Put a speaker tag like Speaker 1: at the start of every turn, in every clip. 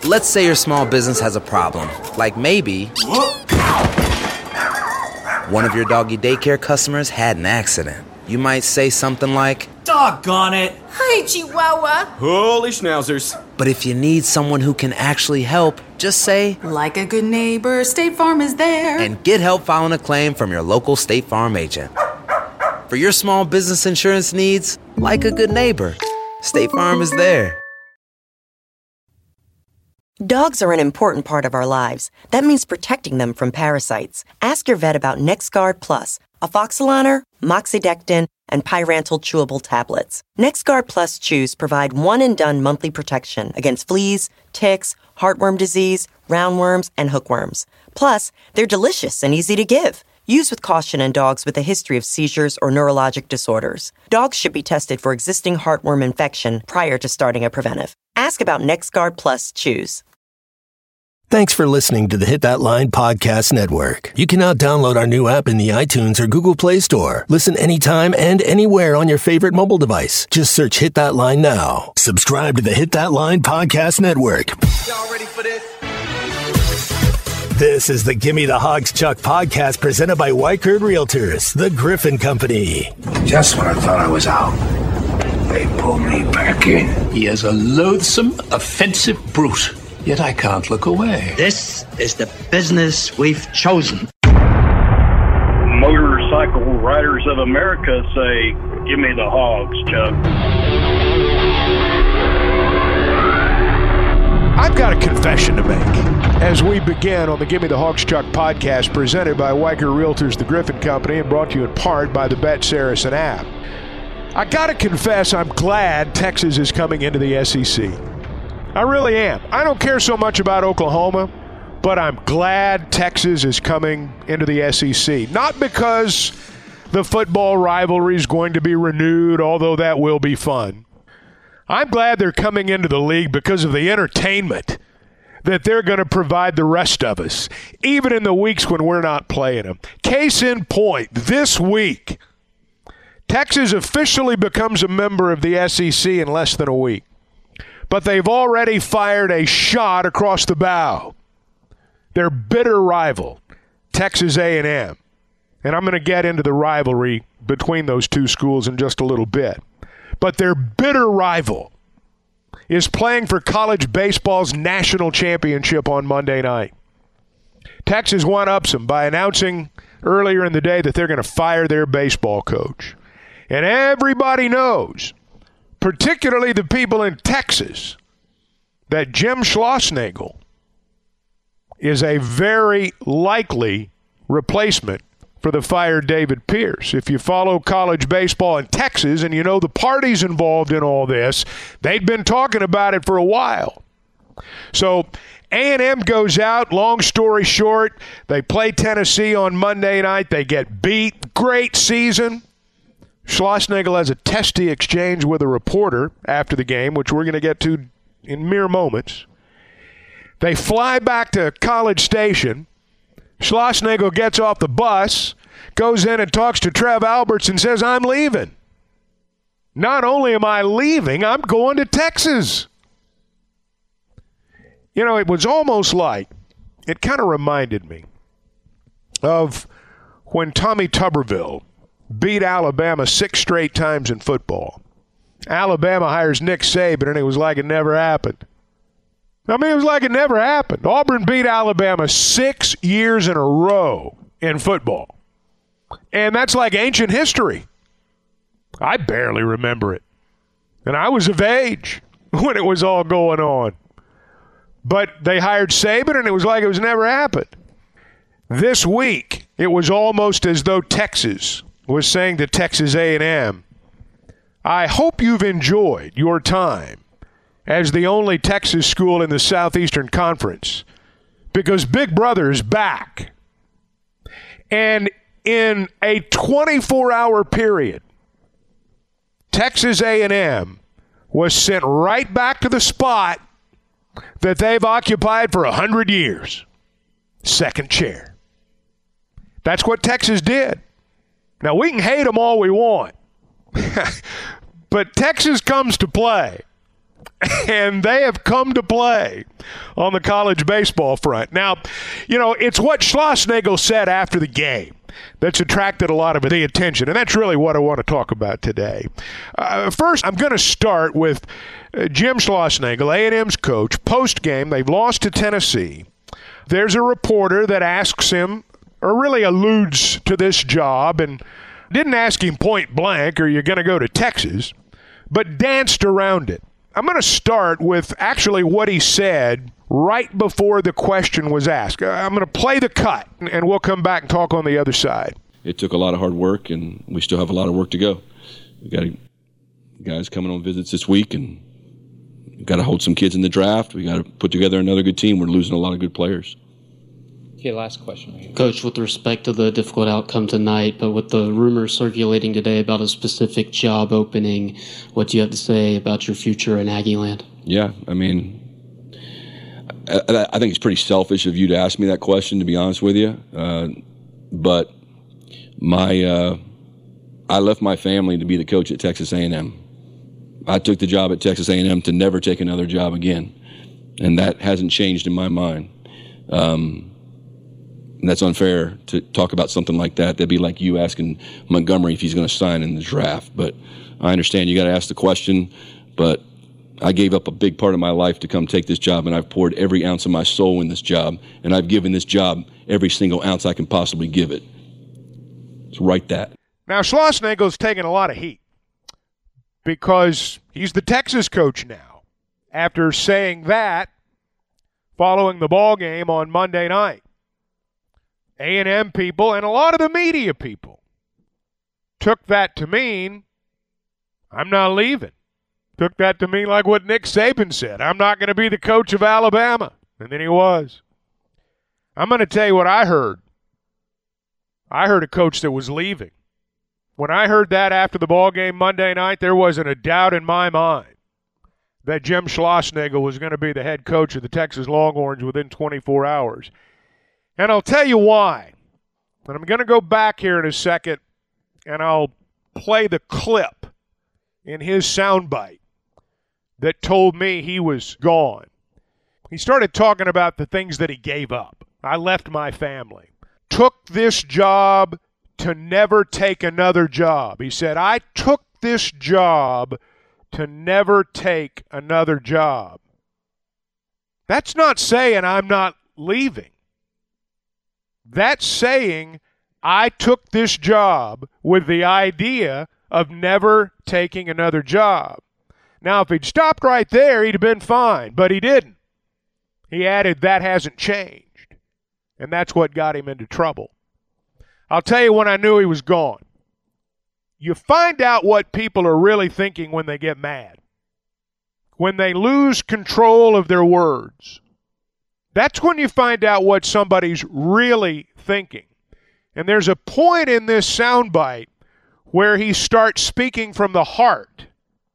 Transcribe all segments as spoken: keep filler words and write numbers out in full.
Speaker 1: Let's say your small business has a problem, like maybe one of your doggy daycare customers had an accident. You might say something like,
Speaker 2: "Doggone it!
Speaker 3: Hi, Chihuahua!"
Speaker 2: Holy schnauzers.
Speaker 1: But if you need someone who can actually help, just say,
Speaker 3: "Like a good neighbor, State Farm is there."
Speaker 1: And get help filing a claim from your local State Farm agent. For your small business insurance needs, like a good neighbor, State Farm is there.
Speaker 4: Dogs are an important part of our lives. That means protecting them from parasites. Ask your vet about NexGard Plus, Afoxolaner, Moxidectin, and Pyrantel chewable tablets. NexGard Plus chews provide one-and-done monthly protection against fleas, ticks, heartworm disease, roundworms, and hookworms. Plus, they're delicious and easy to give. Use with caution in dogs with a history of seizures or neurologic disorders. Dogs should be tested for existing heartworm infection prior to starting a preventive. Ask about NexGard Plus chews.
Speaker 5: Thanks for listening to the Hit That Line Podcast Network. You can now download our new app in the iTunes or Google Play Store. Listen anytime and anywhere on your favorite mobile device. Just search Hit That Line now. Subscribe to the Hit That Line Podcast Network.
Speaker 2: Y'all ready for this?
Speaker 5: This is the Gimme the Hogs Chuck podcast presented by Weichert Realtors, the Griffin Company.
Speaker 6: Just when I thought I was out, they pulled me back in.
Speaker 7: He is a loathsome, offensive brute, yet I can't look away.
Speaker 8: This is the business we've chosen.
Speaker 9: Motorcycle Riders of America say, "Give me the hogs, Chuck."
Speaker 10: I've got a confession to make as we begin on the Gimme the Hogs Chuck podcast presented by Weichert Realtors, the Griffin Company, and brought to you in part by the Bet Saracen app. I got to confess I'm glad Texas is coming into the S E C. I really am. I don't care so much about Oklahoma, but I'm glad Texas is coming into the S E C. Not because the football rivalry is going to be renewed, although that will be fun. I'm glad they're coming into the league because of the entertainment that they're going to provide the rest of us, even in the weeks when we're not playing them. Case in point, this week, Texas officially becomes a member of the S E C in less than a week. But they've already fired a shot across the bow. Their bitter rival, Texas A and M. And I'm going to get into the rivalry between those two schools in just a little bit. But their bitter rival is playing for college baseball's national championship on Monday night. Texas one-ups them by announcing earlier in the day that they're going to fire their baseball coach. And everybody knows, particularly the people in Texas, that Jim Schlossnagle is a very likely replacement for the fired David Pierce. If you follow college baseball in Texas and you know the parties involved in all this, they'd been talking about it for a while. So A and M goes out, long story short, they play Tennessee on Monday night, they get beat, great season. Schlossnagle has a testy exchange with a reporter after the game, which we're going to get to in mere moments. They fly back to College Station. Schlossnagle gets off the bus, goes in and talks to Trev Alberts and says, "I'm leaving. Not only am I leaving, I'm going to Texas." You know, it was almost like, it kind of reminded me of when Tommy Tuberville beat Alabama six straight times in football. Alabama hires Nick Saban, and it was like it never happened. I mean, it was like it never happened. Auburn beat Alabama six years in a row in football. And that's like ancient history. I barely remember it. And I was of age when it was all going on. But they hired Saban, and it was like it was never happened. This week, it was almost as though Texas was saying to Texas A and M, "I hope you've enjoyed your time as the only Texas school in the Southeastern Conference, because Big Brother is back." And in a twenty-four hour period, Texas A and M was sent right back to the spot that they've occupied for one hundred years. Second chair. That's what Texas did. Now, we can hate them all we want, but Texas comes to play. And they have come to play. on the college baseball front. Now, you know, it's what Schlossnagle said after the game that's attracted a lot of the attention, and that's really what I want to talk about today. Uh, first, I'm going to start with uh, Jim Schlossnagle, A and M's coach. Post-game, they've lost to Tennessee. There's a reporter that asks him, or really alludes to this job, and didn't ask him point blank, are you going to go to Texas, but danced around it. I'm going to start with actually what he said right before the question was asked. I'm going to play the cut, and we'll come back and talk on the other side.
Speaker 11: It took a lot of hard work, and we still have a lot of work to go. We got guys coming on visits this week, and we've got to hold some kids in the draft. We got to put together another good team. We're losing a lot of good players.
Speaker 12: Okay, last question. Coach, with respect to the difficult outcome tonight, but with the rumors circulating today about a specific job opening, what do you have to say about your future in Aggieland?
Speaker 11: Yeah, I mean, I, I think it's pretty selfish of you to ask me that question, to be honest with you. Uh, but my, uh, I left my family to be the coach at Texas A and M. I took the job at Texas A and M to never take another job again, and that hasn't changed in my mind. Um, And that's unfair to talk about something like that. That'd be like you asking Montgomery if he's going to sign in the draft. But I understand you got to ask the question. But I gave up a big part of my life to come take this job, and I've poured every ounce of my soul in this job, and I've given this job every single ounce I can possibly give it. So write that.
Speaker 10: Now, Schlossnagle's taking a lot of heat because he's the Texas coach now. After saying that, following the ball game on Monday night, A and M people and a lot of the media people took that to mean I'm not leaving. Took that to mean like what Nick Saban said, I'm not going to be the coach of Alabama. And then he was. I'm going to tell you what I heard. I heard a coach that was leaving. When I heard that after the ball game Monday night, there wasn't a doubt in my mind that Jim Schlossnagle was going to be the head coach of the Texas Longhorns within twenty-four hours. And I'll tell you why. And I'm going to go back here in a second, and I'll play the clip in his soundbite that told me he was gone. He started talking about the things that he gave up. I left my family. Took this job to never take another job. He said, I took this job to never take another job. That's not saying I'm not leaving. That's saying I took this job with the idea of never taking another job. Now, if he'd stopped right there, he'd have been fine, but he didn't. He added, that hasn't changed. And that's what got him into trouble. I'll tell you when I knew he was gone. You find out what people are really thinking when they get mad. When they lose control of their words. That's when you find out what somebody's really thinking. And there's a point in this soundbite where he starts speaking from the heart.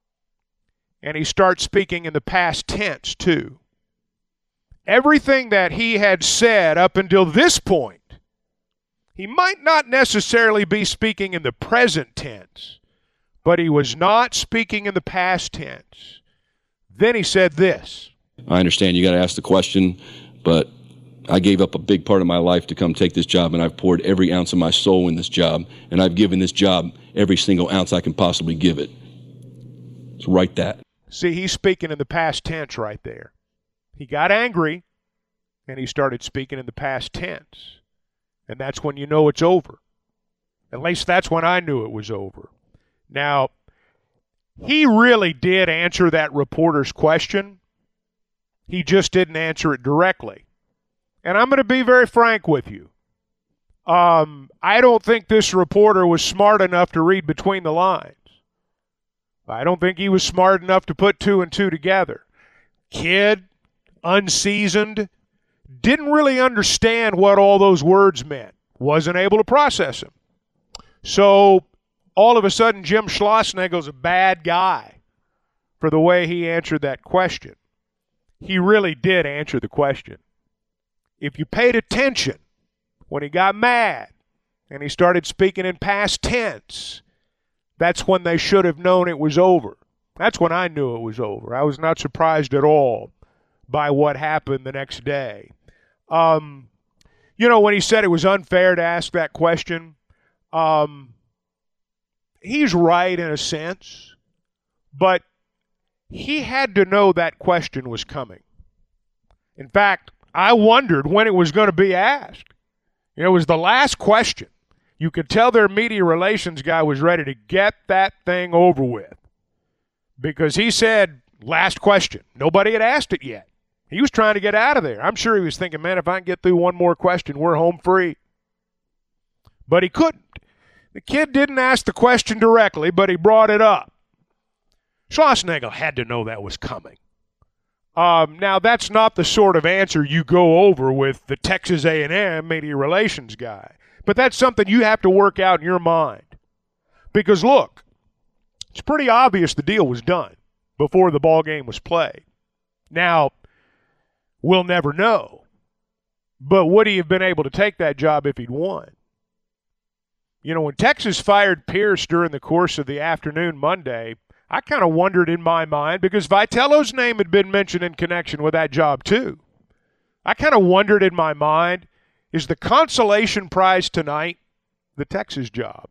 Speaker 10: And he starts speaking in the past tense, too. Everything that he had said up until this point, he might not necessarily be speaking in the present tense, but he was not speaking in the past tense. Then he said this.
Speaker 11: I understand you got to ask the question. But I gave up a big part of my life to come take this job, and I've poured every ounce of my soul in this job, and I've given this job every single ounce I can possibly give it. So write that.
Speaker 10: See, he's speaking in the past tense right there. He got angry, and he started speaking in the past tense. And that's when you know it's over. At least that's when I knew it was over. Now, he really did answer that reporter's question. He just didn't answer it directly. And I'm going to be very frank with you. Um, I don't think this reporter was smart enough to read between the lines. I don't think he was smart enough to put two and two together. Kid, unseasoned, didn't really understand what all those words meant. Wasn't able to process them. So all of a sudden, Jim Schlossnagle's a bad guy for the way he answered that question. He really did answer the question. If you paid attention when he got mad and he started speaking in past tense, that's when they should have known it was over. That's when I knew it was over. I was not surprised at all by what happened the next day. Um, you know, when he said it was unfair to ask that question, um, he's right in a sense, but he had to know that question was coming. In fact, I wondered when it was going to be asked. It was the last question. You could tell their media relations guy was ready to get that thing over with because he said, last question. Nobody had asked it yet. He was trying to get out of there. I'm sure he was thinking, man, if I can get through one more question, we're home free. But he couldn't. The kid didn't ask the question directly, but he brought it up. Schlossnagle had to know that was coming. Um, now, that's not the sort of answer you go over with the Texas A and M media relations guy. But that's something you have to work out in your mind. Because, look, it's pretty obvious the deal was done before the ball game was played. Now, we'll never know. But would he have been able to take that job if he'd won? You know, when Texas fired Pierce during the course of the afternoon Monday, I kind of wondered in my mind, because Vitello's name had been mentioned in connection with that job too. I kind of wondered in my mind, is the consolation prize tonight the Texas job?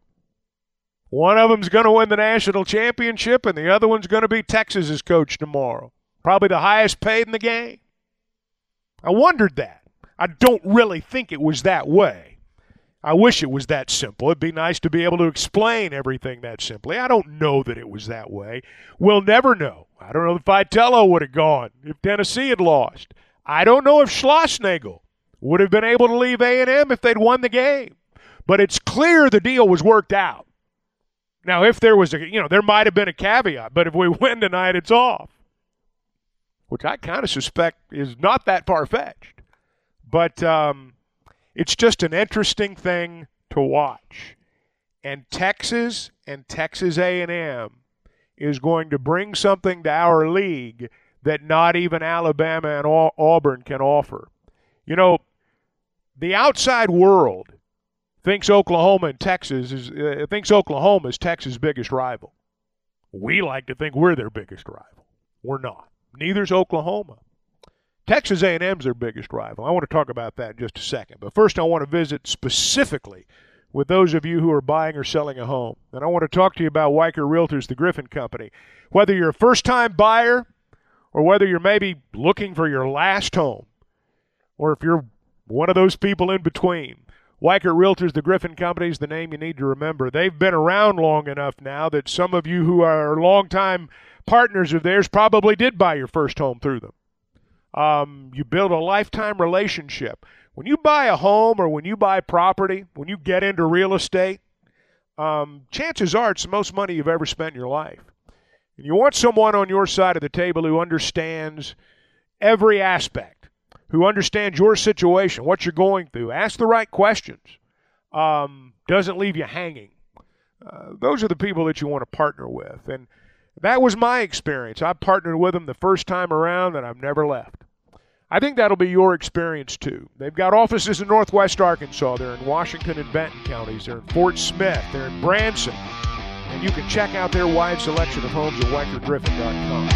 Speaker 10: One of them's going to win the national championship, and the other one's going to be Texas's coach tomorrow. Probably the highest paid in the game. I wondered that. I don't really think it was that way. I wish it was that simple. It'd be nice to be able to explain everything that simply. I don't know that it was that way. We'll never know. I don't know if Vitello would have gone if Tennessee had lost. I don't know if Schlossnagle would have been able to leave A and M if they'd won the game. But it's clear the deal was worked out. Now, if there was a, you know, there might have been a caveat, but if we win tonight, it's off. Which I kind of suspect is not that far-fetched. But um, it's just an interesting thing to watch. And Texas and Texas A and M is going to bring something to our league that not even Alabama and Auburn can offer. You know, the outside world thinks Oklahoma and Texas is uh, thinks Oklahoma is Texas' biggest rival. We like to think we're their biggest rival. We're not. Neither's Oklahoma. Texas A and M's their biggest rival. I want to talk about that in just a second. But first I want to visit specifically with those of you who are buying or selling a home. And I want to talk to you about Weicker Realtors, the Griffin Company. Whether you're a first-time buyer or whether you're maybe looking for your last home, or if you're one of those people in between, Weicker Realtors, the Griffin Company is the name you need to remember. They've been around long enough now that some of you who are longtime partners of theirs probably did buy your first home through them. Um, you build a lifetime relationship. When you buy a home or when you buy property, when you get into real estate, um, chances are it's the most money you've ever spent in your life. And you want someone on your side of the table who understands every aspect, who understands your situation, what you're going through, ask the right questions, um, doesn't leave you hanging. Uh, those are the people that you want to partner with. And that was my experience. I partnered with them the first time around, and I've never left. I think that'll be your experience, too. They've got offices in Northwest Arkansas. They're in Washington and Benton counties. They're in Fort Smith. They're in Branson. And you can check out their wide selection of homes at Weicker Griffin dot com.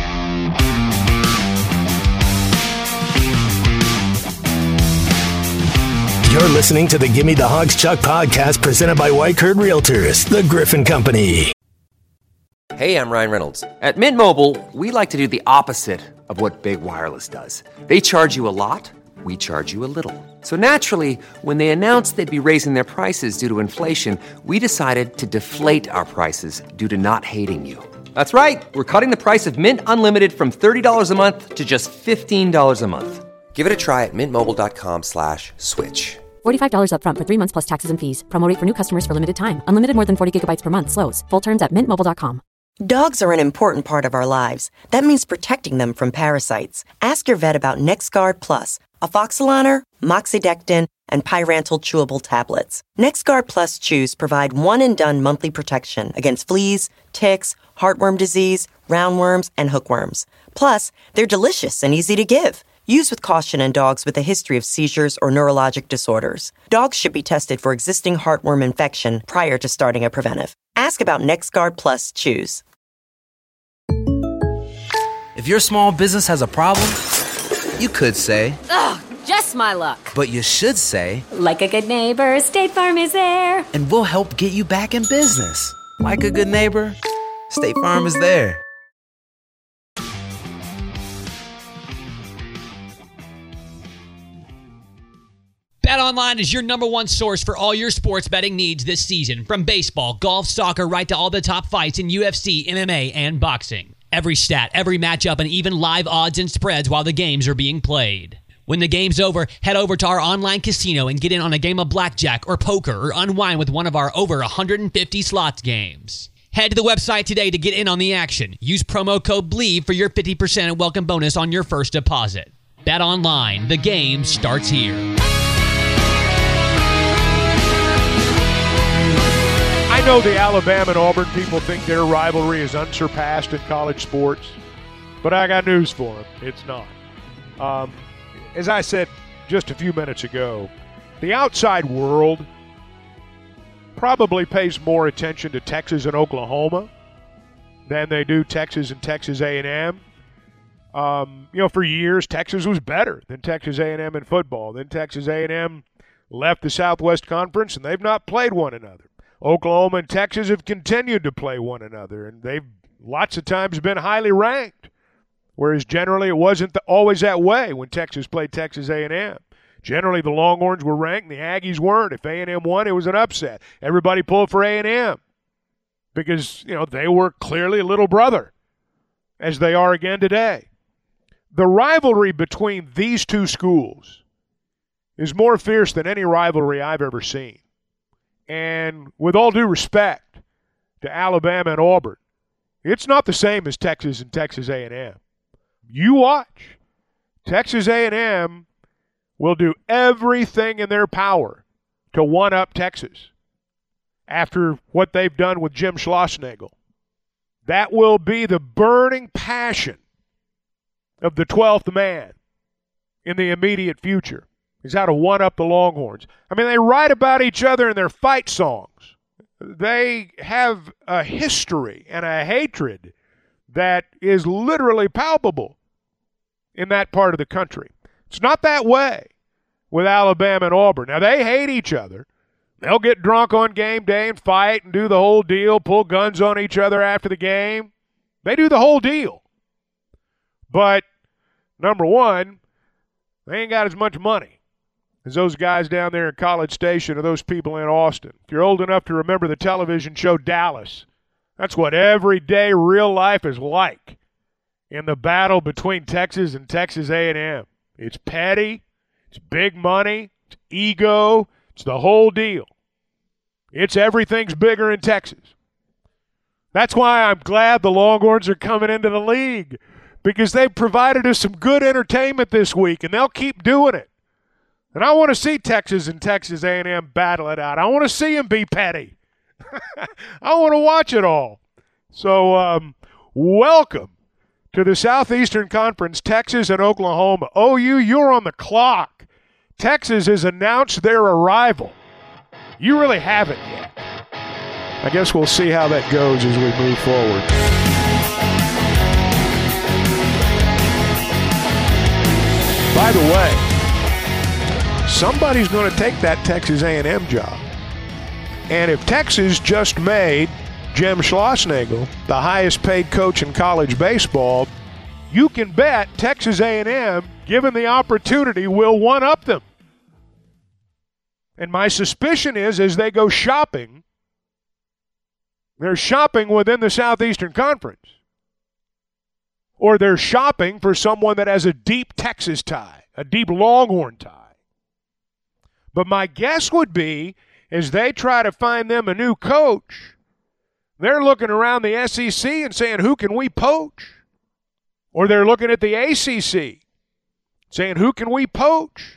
Speaker 5: You're listening to the Gimme the Hogs Chuck podcast presented by Weicker Realtors, the Griffin Company.
Speaker 13: Hey, I'm Ryan Reynolds. At Mint Mobile, we like to do the opposite of what Big Wireless does. They charge you a lot, we charge you a little. So naturally, when they announced they'd be raising their prices due to inflation, we decided to deflate our prices due to not hating you. That's right. We're cutting the price of Mint Unlimited from thirty dollars a month to just fifteen dollars a month. Give it a try at mintmobile.com slash switch.
Speaker 14: forty-five dollars up front for three months plus taxes and fees. Promo rate for new customers for limited time. Unlimited more than forty gigabytes per month. Slows full terms at mint mobile dot com.
Speaker 4: Dogs are an important part of our lives. That means protecting them from parasites. Ask your vet about NexGard Plus, Afoxolaner, Moxidectin, and Pyrantel chewable tablets. NexGard Plus chews provide one-and-done monthly protection against fleas, ticks, heartworm disease, roundworms, and hookworms. Plus, they're delicious and easy to give. Use with caution in dogs with a history of seizures or neurologic disorders. Dogs should be tested for existing heartworm infection prior to starting a preventive. Ask about NexGard Plus Chews.
Speaker 1: If your small business has a problem, You could say,
Speaker 15: ugh, just my luck.
Speaker 1: but you should say,
Speaker 15: Like a good neighbor, State Farm is there.
Speaker 1: and we'll help get you back in business. Like a good neighbor, State Farm is there.
Speaker 16: BetOnline is your number one source for all your sports betting needs this season. From baseball, golf, soccer, right to all the top fights in U F C, M M A, and boxing. Every stat, every matchup, and even live odds and spreads while the games are being played. When the game's over, head over to our online casino and get in on a game of blackjack or poker or unwind with one of our over one hundred fifty slots games. Head to the website today to get in on the action. Use promo code BLEAV for your fifty percent welcome bonus on your first deposit. BetOnline, the game starts here.
Speaker 10: I know the Alabama and Auburn people think their rivalry is unsurpassed in college sports, but I got news for them. It's not. Um, as I said just a few minutes ago, the outside world probably pays more attention to Texas and Oklahoma than they do Texas and Texas A and M. Um, you know, for years, Texas was better than Texas A and M in football. Then Texas A and M left the Southwest Conference, and they've not played one another. Oklahoma and Texas have continued to play one another, and they've lots of times been highly ranked, whereas generally it wasn't the, always that way when Texas played Texas A and M. Generally, the Longhorns were ranked, and the Aggies weren't. If A and M won, it was an upset. Everybody pulled for A and M because, you know, they were clearly a little brother, as they are again today. The rivalry between these two schools is more fierce than any rivalry I've ever seen. And with all due respect to Alabama and Auburn, it's not the same as Texas and Texas A and M. You watch. Texas A and M will do everything in their power to one-up Texas after what they've done with Jim Schlossnagle. That will be the burning passion of the twelfth man in the immediate future. Is how to one-up the Longhorns. I mean, they write about each other in their fight songs. They have a history and a hatred that is literally palpable in that part of the country. It's not that way with Alabama and Auburn. Now, they hate each other. They'll get drunk on game day and fight and do the whole deal, pull guns on each other after the game. They do the whole deal. But, number one, they ain't got as much money as those guys down there in College Station or those people in Austin. If you're old enough to remember the television show Dallas, that's what everyday real life is like in the battle between Texas and Texas A and M. It's petty, it's big money, it's ego, it's the whole deal. It's everything's bigger in Texas. That's why I'm glad the Longhorns are coming into the league, because they've provided us some good entertainment this week, and they'll keep doing it. And I want to see Texas and Texas A and M battle it out. I want to see them be petty. I want to watch it all. So um, welcome to the Southeastern Conference, Texas and Oklahoma. O U, you're on the clock. Texas has announced their arrival. You really haven't yet. I guess we'll see how that goes as we move forward. By the way, somebody's going to take that Texas A and M job. And if Texas just made Jim Schlossnagle the highest paid coach in college baseball, you can bet Texas A and M, given the opportunity, will one-up them. And my suspicion is, as they go shopping, they're shopping within the Southeastern Conference. Or they're shopping for someone that has a deep Texas tie, a deep Longhorn tie. But my guess would be, as they try to find them a new coach, they're looking around the S E C and saying, who can we poach? Or they're looking at the A C C saying, who can we poach?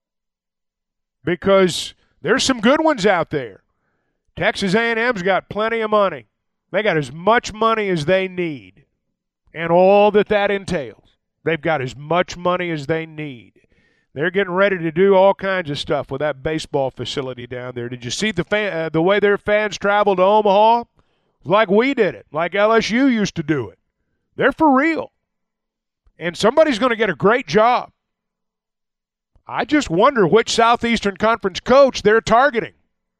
Speaker 10: Because there's some good ones out there. Texas A and M's got plenty of money. They got as much money as they need and all that that entails. They've got as much money as they need. They're getting ready to do all kinds of stuff with that baseball facility down there. Did you see the fan, uh, the way their fans traveled to Omaha? Like we did it, like L S U used to do it. They're for real. And somebody's going to get a great job I just wonder which Southeastern Conference coach they're targeting.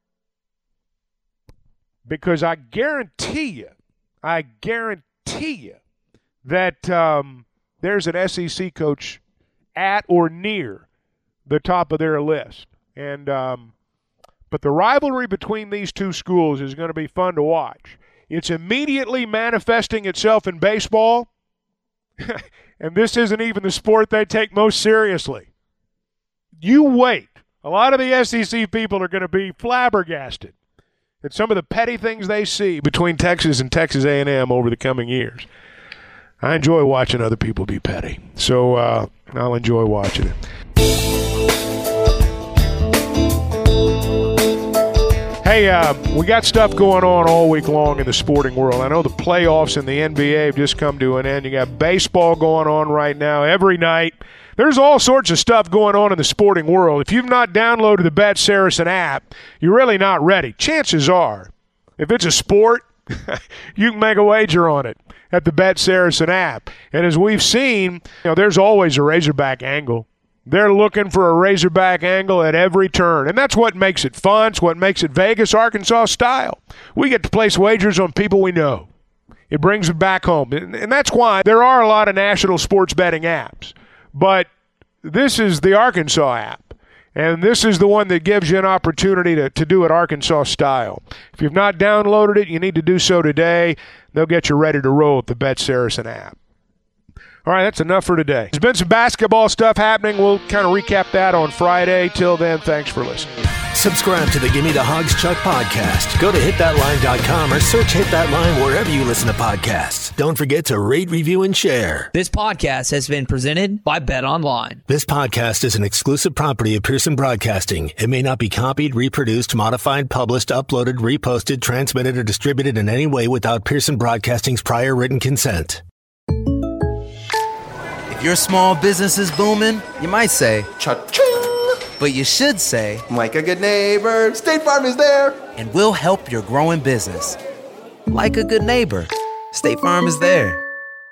Speaker 10: Because I guarantee you, I guarantee you that um, there's an S E C coach at or near the top of their list. And um, but the rivalry between these two schools is going to be fun to watch. It's immediately manifesting itself in baseball, and this isn't even the sport they take most seriously. You wait. A lot of the S E C people are going to be flabbergasted at some of the petty things they see between Texas and Texas A and M over the coming years. I enjoy watching other people be petty, so uh, I'll enjoy watching it. Hey, uh, we got stuff going on all week long in the sporting world. I know the playoffs in the N B A have just come to an end. You got baseball going on right now every night. There's all sorts of stuff going on in the sporting world. If you've not downloaded the Bet Saracen app, you're really not ready. Chances are, if it's a sport, you can make a wager on it at the Bet Saracen app. And as we've seen, you know, there's always a Razorback angle. They're looking for a Razorback angle at every turn. And that's what makes it fun. It's what makes it Vegas, Arkansas style. We get to place wagers on people we know. It brings them back home. And that's why there are a lot of national sports betting apps. But this is the Arkansas app. And this is the one that gives you an opportunity to, to do it Arkansas style. If you've not downloaded it, you need to do so today. They'll get you ready to roll with the Bet Saracen app. All right, that's enough for today. There's been some basketball stuff happening. We'll kind of recap that on Friday. Till then, thanks for listening.
Speaker 5: Subscribe to the Gimme the Hogs Chuck podcast. Go to hit that line dot com or search Hit That Line wherever you listen to podcasts. Don't forget to rate, review, and share.
Speaker 17: This podcast has been presented by BetOnline.
Speaker 5: This podcast is an exclusive property of Pearson Broadcasting. It may not be copied, reproduced, modified, published, uploaded, reposted, transmitted, or distributed in any way without Pearson Broadcasting's prior written consent.
Speaker 1: If your small business is booming, you might say, cha-ching. But you should say,
Speaker 2: like a good neighbor, State Farm is there.
Speaker 1: And we'll help your growing business. Like a good neighbor, State Farm is there.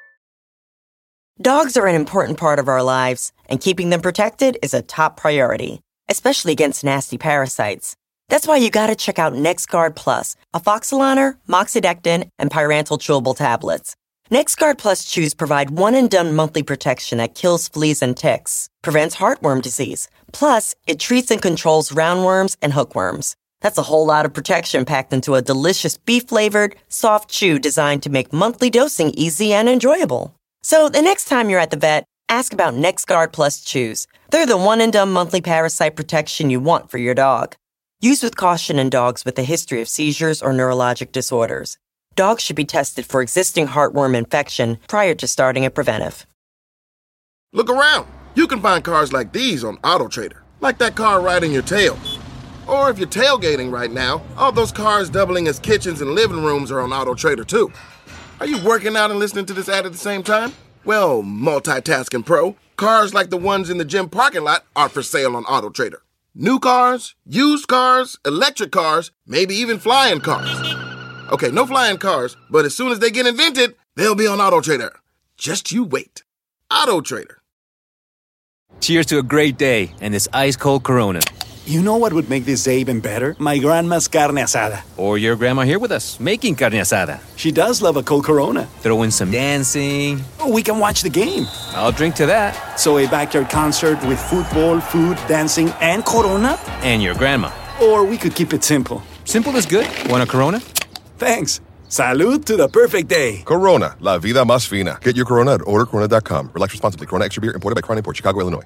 Speaker 4: Dogs are an important part of our lives, and keeping them protected is a top priority, especially against nasty parasites. That's why you gotta check out NexGard Plus, Afoxolaner, Moxidectin, and Pyrantel chewable tablets. NexGard Plus chews provide one-and-done monthly protection that kills fleas and ticks, prevents heartworm disease. Plus, it treats and controls roundworms and hookworms. That's a whole lot of protection packed into a delicious beef-flavored, soft chew designed to make monthly dosing easy and enjoyable. So the next time you're at the vet, ask about NexGard Plus chews. They're the one-and-done monthly parasite protection you want for your dog. Use with caution in dogs with a history of seizures or neurologic disorders. Dogs should be tested for existing heartworm infection prior to starting a preventive.
Speaker 18: Look around. You can find cars like these on AutoTrader, like that car riding your tail. Or if you're tailgating right now, all those cars doubling as kitchens and living rooms are on AutoTrader too. Are you working out and listening to this ad at the same time? Well, multitasking pro, cars like the ones in the gym parking lot are for sale on AutoTrader. New cars, used cars, electric cars, maybe even flying cars. Okay, no flying cars, but as soon as they get invented, they'll be on AutoTrader. Just you wait. AutoTrader.
Speaker 19: Cheers to a great day and this ice-cold Corona.
Speaker 20: You know what would make this day even better? My grandma's carne asada.
Speaker 19: Or your grandma here with us, making carne asada.
Speaker 20: She does love a cold Corona.
Speaker 19: Throw in some dancing.
Speaker 20: Oh, we can watch the game.
Speaker 19: I'll drink to that.
Speaker 20: So a backyard concert with football, food, dancing, and Corona?
Speaker 19: And your grandma.
Speaker 20: Or we could keep it simple.
Speaker 19: Simple is good. Want a Corona?
Speaker 20: Thanks. Salud to the perfect day.
Speaker 21: Corona, la vida más fina. Get your Corona at order corona dot com. Relax responsibly. Corona Extra Beer, imported by Crown Imports, Chicago, Illinois.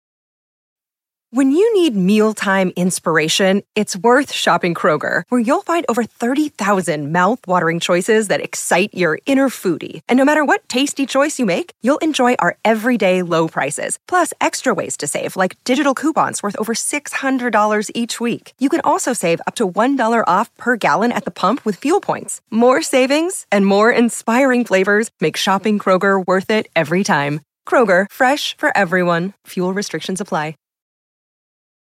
Speaker 22: When you need mealtime inspiration, it's worth shopping Kroger, where you'll find over thirty thousand mouth-watering choices that excite your inner foodie. And no matter what tasty choice you make, you'll enjoy our everyday low prices, plus extra ways to save, like digital coupons worth over six hundred dollars each week. You can also save up to one dollar off per gallon at the pump with fuel points. More savings and more inspiring flavors make shopping Kroger worth it every time. Kroger, fresh for everyone. Fuel restrictions apply.